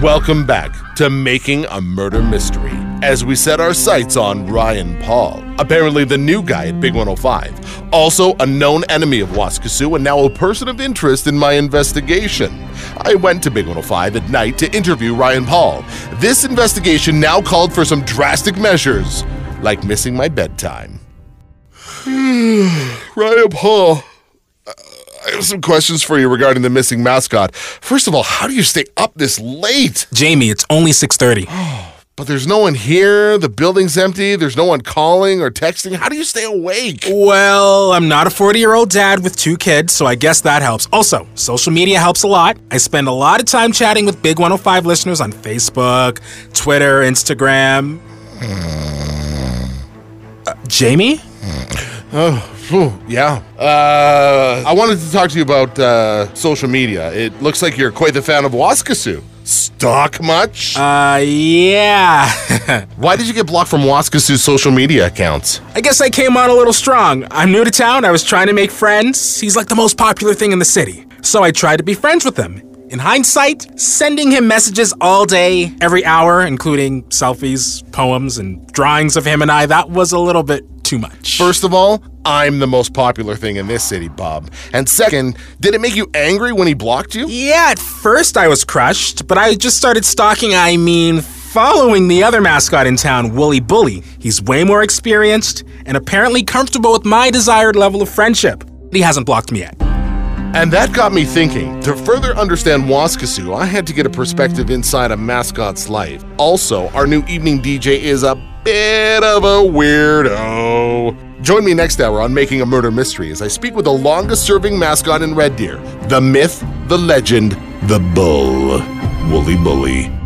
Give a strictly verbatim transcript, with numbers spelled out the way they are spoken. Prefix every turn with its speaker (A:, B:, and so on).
A: Welcome back to Making a Murder Mystery, as we set our sights on Ryan Paul, apparently the new guy at Big one oh five, also a known enemy of Waskesiu and now a person of interest in my investigation. I went to Big one oh five at night to interview Ryan Paul. This investigation now called for some drastic measures, like missing my bedtime. Ryan Paul, I have some questions for you regarding the missing mascot. First of all, how do you stay up this late?
B: Jamie, it's only six thirty.
A: But there's no one here, the building's empty, there's no one calling or texting. How do you stay awake?
B: Well, I'm not a forty-year-old dad with two kids, so I guess that helps. Also, social media helps a lot. I spend a lot of time chatting with Big one oh five listeners on Facebook, Twitter, Instagram. uh, Jamie?
A: Oh, phew, yeah. Uh, I wanted to talk to you about uh, social media. It looks like you're quite the fan of Waskesiu. Stalk much?
B: Uh, yeah.
A: Why did you get blocked from Waskesiu's social media accounts?
B: I guess I came on a little strong. I'm new to town. I was trying to make friends. He's like the most popular thing in the city. So I tried to be friends with him. In hindsight, sending him messages all day, every hour, including selfies, poems, and drawings of him and I, that was a little bit too much.
A: First of all, I'm the most popular thing in this city, Bob. And second, did it make you angry when he blocked you?
B: Yeah, at first I was crushed, but I just started stalking, I mean, following the other mascot in town, Wooly Bully. He's way more experienced and apparently comfortable with my desired level of friendship. He hasn't blocked me yet.
A: And that got me thinking. To further understand Waskesiu, I had to get a perspective inside a mascot's life. Also, our new evening D J is a bit of a weirdo. Join me next hour on Making a Murder Mystery as I speak with the longest-serving mascot in Red Deer, the myth, the legend, the bull, Wooly Bully.